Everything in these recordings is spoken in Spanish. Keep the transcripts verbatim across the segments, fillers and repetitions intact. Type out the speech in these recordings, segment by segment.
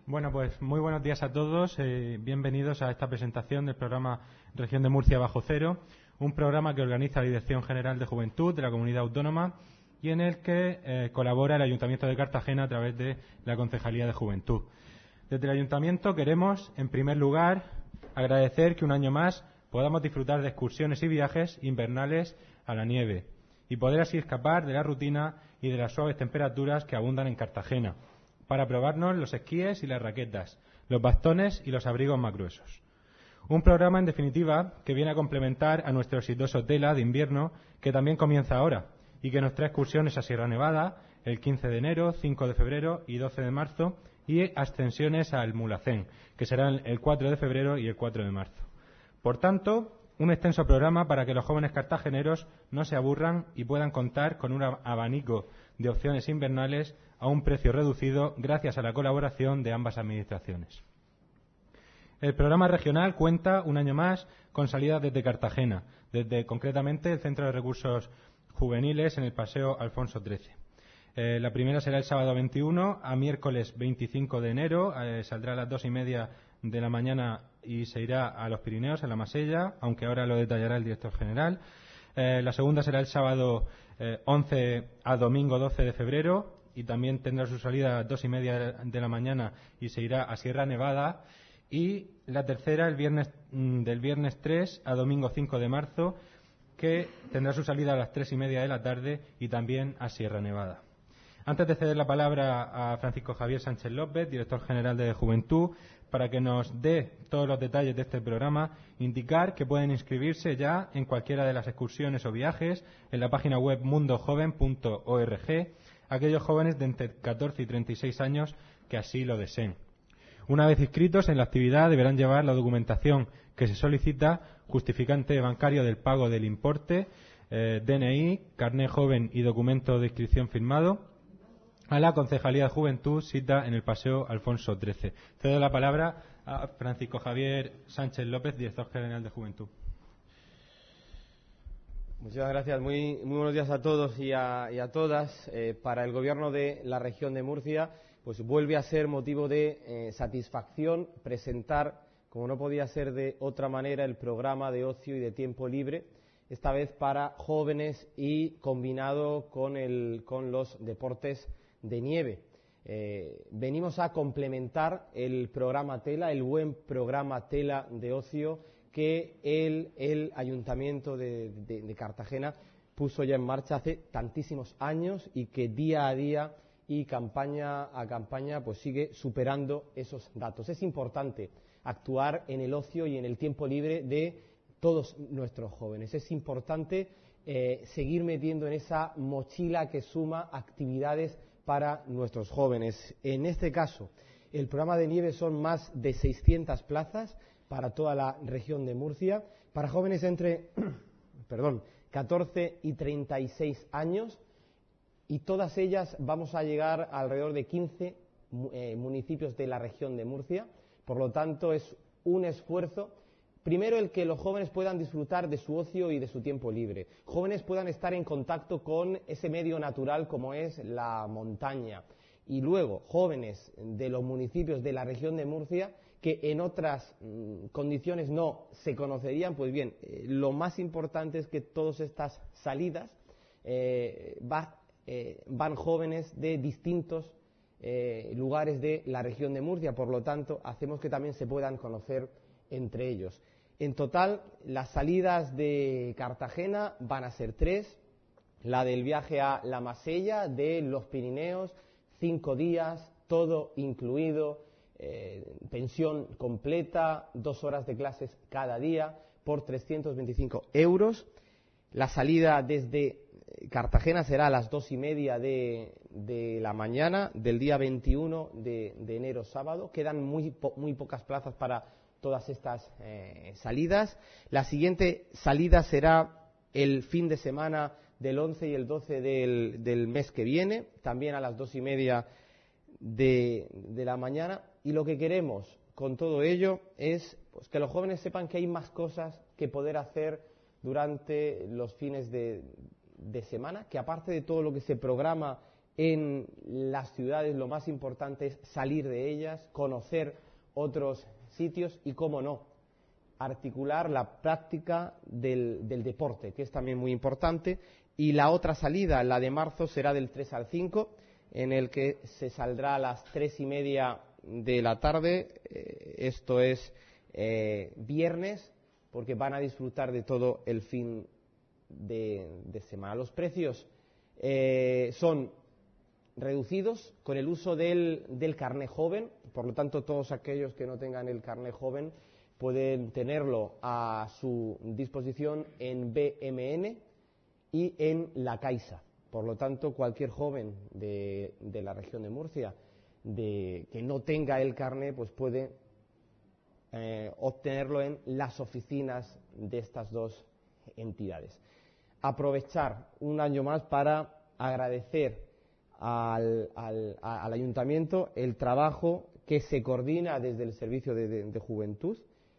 Bueno, pues muy buenos días a todos. Eh, bienvenidos a esta presentación del programa Región de Murcia Bajo Cero, un programa que organiza la Dirección General de Juventud de la Comunidad Autónoma y en el que eh, colabora el Ayuntamiento de Cartagena a través de la Concejalía de Juventud. Desde el Ayuntamiento queremos, en primer lugar, agradecer que un año más podamos disfrutar de excursiones y viajes invernales a la nieve y poder así escapar de la rutina y de las suaves temperaturas que abundan en Cartagena, para probarnos los esquíes y las raquetas, los bastones y los abrigos más gruesos. Un programa, en definitiva, que viene a complementar a nuestro exitoso Tela de invierno, que también comienza ahora, y que nos trae excursiones a Sierra Nevada el quince de enero, cinco de febrero y doce de marzo, y ascensiones al Mulhacén, que serán el cuatro de febrero y el cuatro de marzo. Por tanto, un extenso programa para que los jóvenes cartageneros no se aburran y puedan contar con un abanico de opciones invernales a un precio reducido gracias a la colaboración de ambas administraciones. El programa regional cuenta un año más con salidas desde Cartagena, desde concretamente el Centro de Recursos Juveniles en el Paseo Alfonso trece. Eh, la primera será el sábado veintiuno a miércoles veinticinco de enero, eh, saldrá a las dos y media de la mañana y se irá a los Pirineos, a la Masella, aunque ahora lo detallará el director general. Eh, la segunda será el sábado eh, once a domingo doce de febrero y también tendrá su salida a las dos y media de la mañana y se irá a Sierra Nevada. Y la tercera el viernes mm, del viernes tres a domingo cinco de marzo, que tendrá su salida a las tres y media de la tarde y también a Sierra Nevada. Antes de ceder la palabra a Francisco Javier Sánchez López, director general de Juventud, para que nos dé todos los detalles de este programa, indicar que pueden inscribirse ya en cualquiera de las excursiones o viajes en la página web mundo joven punto org, aquellos jóvenes de entre catorce y treinta y seis años que así lo deseen. Una vez inscritos en la actividad deberán llevar la documentación que se solicita, justificante bancario del pago del importe, eh, D N I, carné joven y documento de inscripción firmado, a la Concejalía de Juventud, cita en el Paseo Alfonso trece. Cedo la palabra a Francisco Javier Sánchez López, director general de Juventud. Muchas gracias. Muy, muy buenos días a todos y a, y a todas. Eh, para el Gobierno de la Región de Murcia, pues vuelve a ser motivo de eh, satisfacción presentar, como no podía ser de otra manera, el programa de ocio y de tiempo libre, esta vez para jóvenes y combinado con, el, con los deportes de nieve. Eh, venimos a complementar el programa Tela, el buen programa Tela de ocio que el, el Ayuntamiento de, de, de Cartagena puso ya en marcha hace tantísimos años y que día a día y campaña a campaña pues sigue superando esos datos. Es importante actuar en el ocio y en el tiempo libre de todos nuestros jóvenes. Es importante eh, seguir metiendo en esa mochila que suma actividades para nuestros jóvenes. En este caso, el programa de nieve son más de seiscientas plazas para toda la región de Murcia, para jóvenes entre perdón, catorce y treinta y seis años, y todas ellas vamos a llegar a alrededor de quince eh, municipios de la región de Murcia. Por lo tanto, es un esfuerzo. Primero, el que los jóvenes puedan disfrutar de su ocio y de su tiempo libre. Jóvenes puedan estar en contacto con ese medio natural como es la montaña. Y luego, jóvenes de los municipios de la región de Murcia que en otras mmm, condiciones no se conocerían. Pues bien, eh, lo más importante es que todas estas salidas eh, va, eh, van jóvenes de distintos eh, lugares de la región de Murcia. Por lo tanto, hacemos que también se puedan conocer entre ellos. En total, las salidas de Cartagena van a ser tres. La del viaje a la Masella, de los Pirineos, cinco días, todo incluido, eh, pensión completa, dos horas de clases cada día, por trescientos veinticinco euros. La salida desde Cartagena será a las dos y media de, de la mañana del día veintiuno de, de enero, sábado. Quedan muy, po muy pocas plazas para todas estas eh, salidas. La siguiente salida será el fin de semana del once y el doce del, del mes que viene, también a las dos y media de, de la mañana. Y lo que queremos con todo ello es pues, que los jóvenes sepan que hay más cosas que poder hacer durante los fines de, de semana, que aparte de todo lo que se programa En las ciudades lo más importante es salir de ellas, conocer otros sitios y, cómo no, articular la práctica del, del deporte, que es también muy importante. Y la otra salida, la de marzo, será del tres al cinco, en el que se saldrá a las tres y media de la tarde, eh, esto es eh, viernes, porque van a disfrutar de todo el fin de, de semana. Los precios eh, son reducidos con el uso del, del carné joven, por lo tanto todos aquellos que no tengan el carné joven pueden tenerlo a su disposición en B M N y en La Caixa. Por lo tanto, cualquier joven de, de la región de Murcia de, que no tenga el carné, pues puede eh, obtenerlo en las oficinas de estas dos entidades. Aprovechar un año más para agradecer al, al, al Ayuntamiento el trabajo que se coordina desde el Servicio de, de, de Juventud.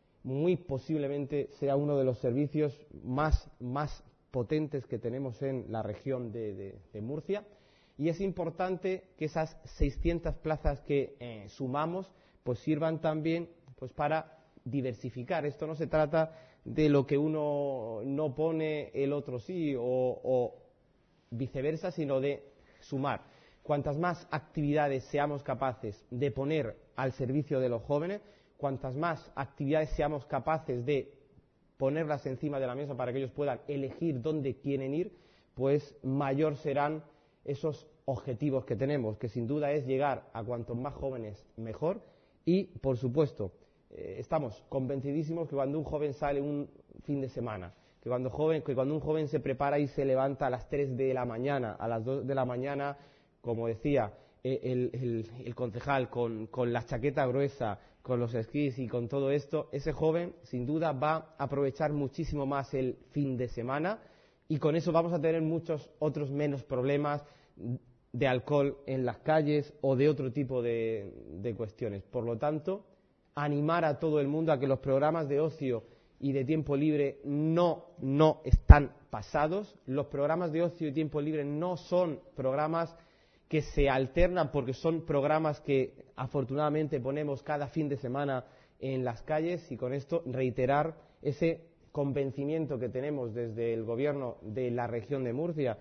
Muy posiblemente sea uno de los servicios más, más potentes que tenemos en la región de, de, de Murcia, y es importante que esas seiscientas plazas que eh, sumamos pues sirvan también pues para diversificar. Esto no se trata de lo que uno no pone, el otro sí, o, o viceversa, sino de sumar. Cuantas más actividades seamos capaces de poner al servicio de los jóvenes, cuantas más actividades seamos capaces de ponerlas encima de la mesa para que ellos puedan elegir dónde quieren ir, pues mayor serán esos objetivos que tenemos, que sin duda es llegar a cuantos más jóvenes mejor. Y, por supuesto, eh, estamos convencidísimos que cuando un joven sale un fin de semana, que cuando, joven, que cuando un joven se prepara y se levanta a las tres de la mañana, a las dos de la mañana, como decía eh, el, el, el concejal, con, con la chaqueta gruesa, con los esquís y con todo esto, ese joven sin duda va a aprovechar muchísimo más el fin de semana, y con eso vamos a tener muchos otros menos problemas de alcohol en las calles o de otro tipo de, de cuestiones. Por lo tanto, animar a todo el mundo a que los programas de ocio y de tiempo libre no, no están pasados. Los programas de ocio y tiempo libre no son programas que se alternan, porque son programas que afortunadamente ponemos cada fin de semana en las calles, y con esto reiterar ese convencimiento que tenemos desde el Gobierno de la región de Murcia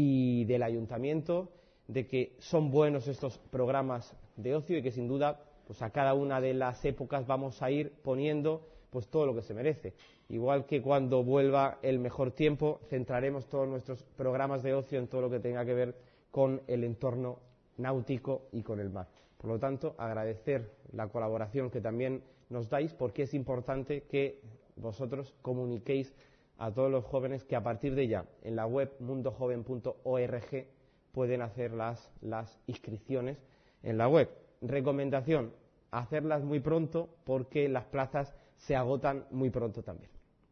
y del Ayuntamiento de que son buenos estos programas de ocio, y que sin duda pues a cada una de las épocas vamos a ir poniendo pues todo lo que se merece. Igual que cuando vuelva el mejor tiempo, centraremos todos nuestros programas de ocio en todo lo que tenga que ver con el entorno náutico y con el mar. Por lo tanto, agradecer la colaboración que también nos dais, porque es importante que vosotros comuniquéis a todos los jóvenes que a partir de ya, en la web mundo joven punto org, pueden hacer las, las inscripciones en la web. Recomendación, hacerlas muy pronto, porque las plazas se agotan muy pronto también.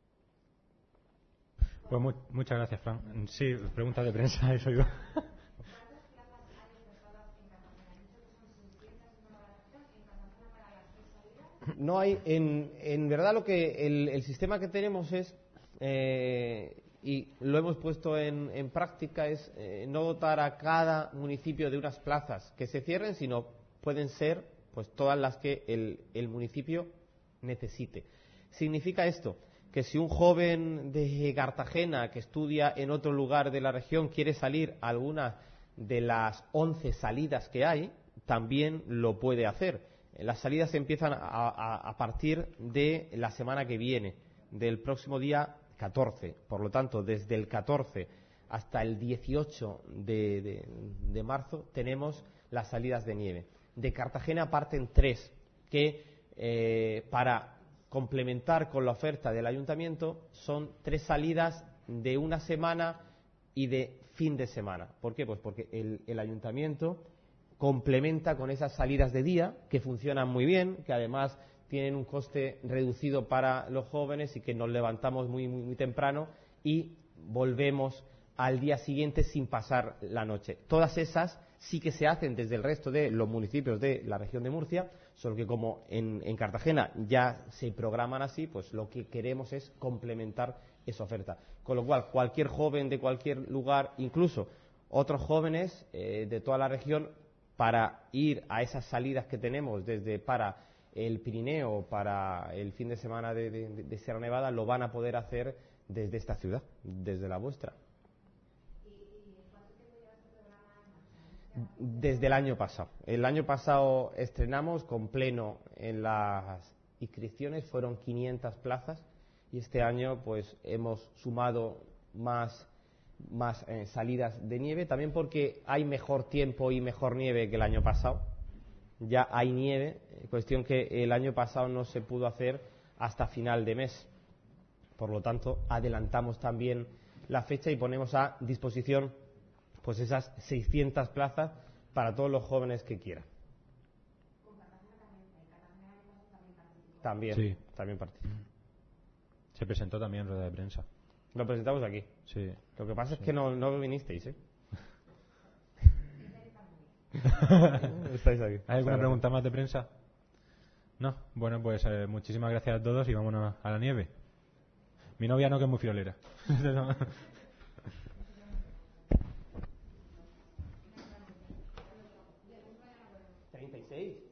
Pues muy, muchas gracias, Fran. Sí, pregunta de prensa, eso yo. No hay, en, en verdad lo que el, el sistema que tenemos es, eh, y lo hemos puesto en, en práctica, es eh, no dotar a cada municipio de unas plazas que se cierren, sino pueden ser pues todas las que el, el municipio necesite. Significa esto que si un joven de Cartagena que estudia en otro lugar de la región quiere salir a alguna de las once salidas que hay, también lo puede hacer. Las salidas empiezan a, a, a partir de la semana que viene, del próximo día catorce. Por lo tanto, desde el catorce hasta el dieciocho de, de, de marzo tenemos las salidas de nieve. De Cartagena parten tres, que eh, para complementar con la oferta del Ayuntamiento son tres salidas de una semana y de fin de semana. ¿Por qué? Pues porque el, el Ayuntamiento complementa con esas salidas de día que funcionan muy bien, que además tienen un coste reducido para los jóvenes y que nos levantamos muy, muy, muy temprano y volvemos al día siguiente sin pasar la noche. Todas esas sí que se hacen desde el resto de los municipios de la región de Murcia, solo que como en, en Cartagena ya se programan así, pues lo que queremos es complementar esa oferta. Con lo cual, cualquier joven de cualquier lugar, incluso otros jóvenes eh, de toda la región para ir a esas salidas que tenemos desde para el Pirineo, para el fin de semana de, de, de Sierra Nevada, lo van a poder hacer desde esta ciudad, desde la vuestra. Desde el año pasado. El año pasado estrenamos con pleno en las inscripciones, fueron quinientas plazas, y este año pues hemos sumado más, más eh, salidas de nieve, también porque hay mejor tiempo y mejor nieve que el año pasado. Ya hay nieve, cuestión que el año pasado no se pudo hacer hasta final de mes. Por lo tanto, adelantamos también la fecha y ponemos a disposición pues esas seiscientas plazas para todos los jóvenes que quieran. También, sí. también participó. Se presentó también en rueda de prensa. Lo presentamos aquí. Sí. Lo que pasa sí. es que no, no vinisteis, ¿eh? Estáis aquí. ¿Hay alguna pregunta más de prensa? No. Bueno, pues eh, muchísimas gracias a todos y vámonos a la nieve. Mi novia no, que es muy friolera. treinta y seis